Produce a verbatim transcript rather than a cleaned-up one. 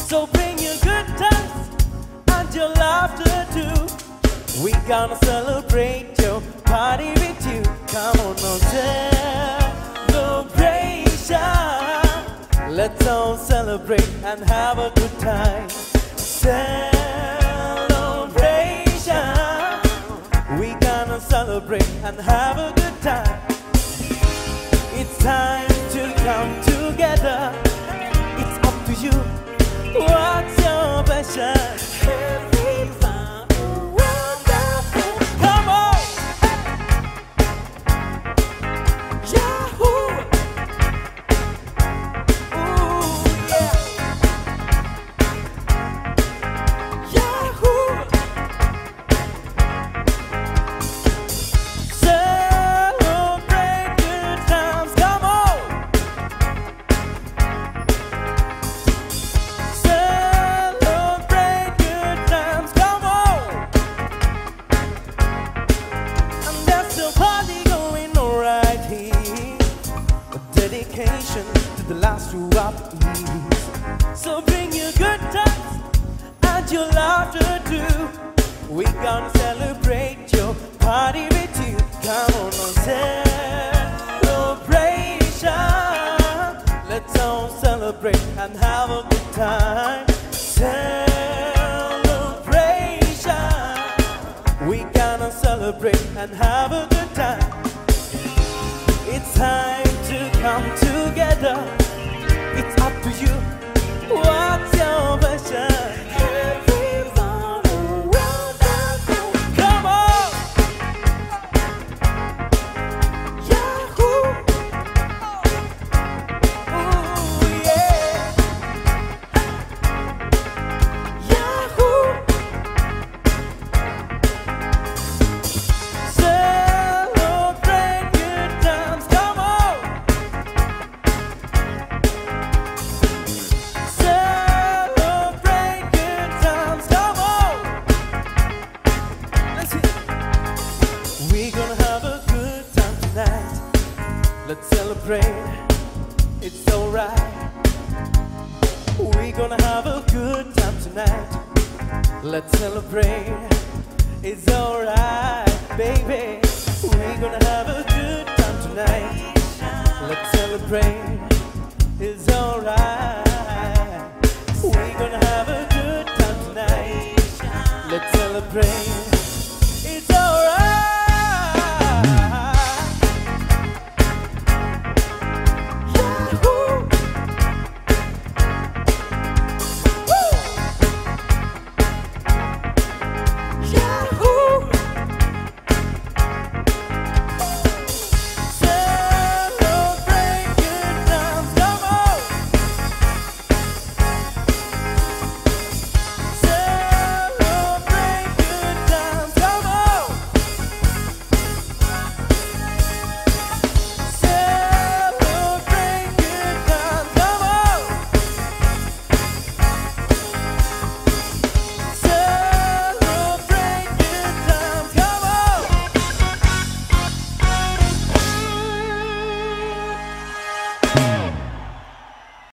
So bring your good times and your laughter too. We gonna celebrate your party with you. Come on, no celebration. Let's all celebrate and have a good time. Celebration. We gonna celebrate and have a good time. It's time to come together. It's up to you. What's your passion? Everybody wonderful. Come on. Yahoo. Ooh, yeah. Yahoo. Celebrate good times. Come on. Celebrate good times. Come on. And there's a party going on right here. A dedication to the last two of the East. So bring your good times and your laughter too. We gonna celebrate your party with you. Come on, on celebration. Let's all celebrate and have a good time. Celebration. We gonna celebrate and have a good time. It's time to come together. It's up to you. What's your version? Everybody wonderful. Come on. Yahoo. Ooh, yeah. Yahoo. Celebrate good times. Come on. Celebrate good times. Come on. Let's see. We're gonna have a good time tonight. Let's celebrate. It's alright. We're gonna have a good time tonight. Let's celebrate. It's alright, baby. We're gonna have a good time tonight. Let's celebrate. It's alright. We're gonna have a good time tonight. Let's celebrate.